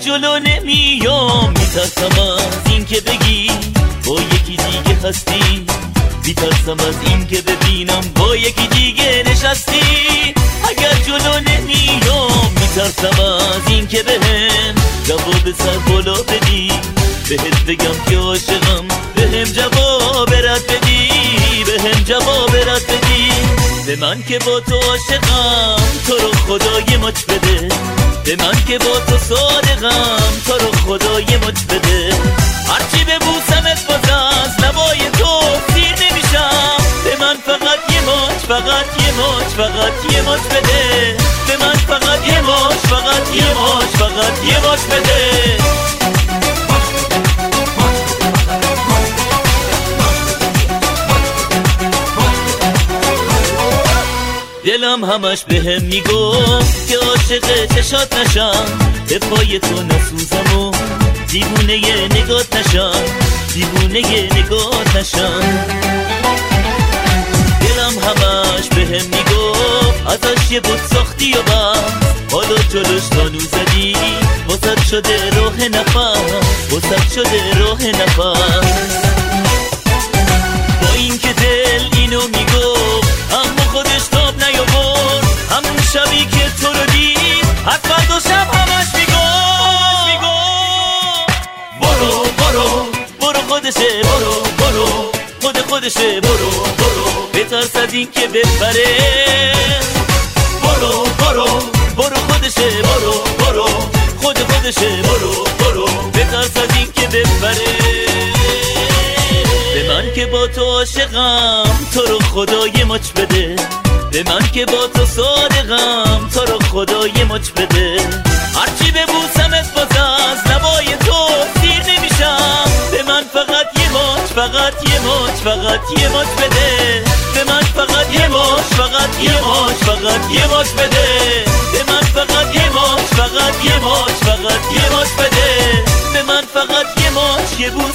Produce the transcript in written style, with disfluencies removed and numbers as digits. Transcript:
جلو نمیام، میترسم از این که بگی با یکی دیگه هستی، میترسم از این که ببینم با یکی دیگه نشستی. اگر جلو نمیام میترسم از این که بهم جواب سر بالا بدی، بهت بگم که عاشقم، بهم جواب رد بدی، بهم جواب رد بدی. به من که با تو عاشقم، تو رو خدای مچ بده، به من که با تو صادقم، تو رو خدای مچ بده. هرچی ببوسمت باز از لبای تو سیر نمیشم، به من فقط یه مچ، فقط یه مچ، فقط یه مچ بده، به من فقط یه مچ، فقط یه مچ، فقط یه مچ بده. دلم همش بهم میگفت که عاشق چشات نشم، به پای تو نسوزم و دیوونه نگات نشم، دیوونه نگات نشم. دلم همش بهم میگفت ازش یه بود ساختی و بس، حالا جلوش تانو زدی، واسد شده راه نفس، واسد شده راه نفس. با این که دل اینو میگفت اما خودش تاب نیاورد، همون شبی که تو رو دید از فردا شب همش میگفت برو برو برو خودشه، برو برو خودشه، برو برو بترس از این که بپره، برو برو برو خودشه، برو برو خودشه، برو برو بترس از این که بپره. به من که با تو عاشقم، تو رو خدای مچ بده، به من که با تو صادقم، تو رو خدای مچ بده. هرچی ببوسمت باز از لبای تو سیر نمیشم، به من فقط یه مچ، فقط یه مچ، فقط یه مچ بده، به من فقط یه مچ، فقط یه مچ، فقط یه مچ بده، به من فقط یه مچ، فقط یه مچ، فقط یه مچ بده، به من فقط یه مچ، یه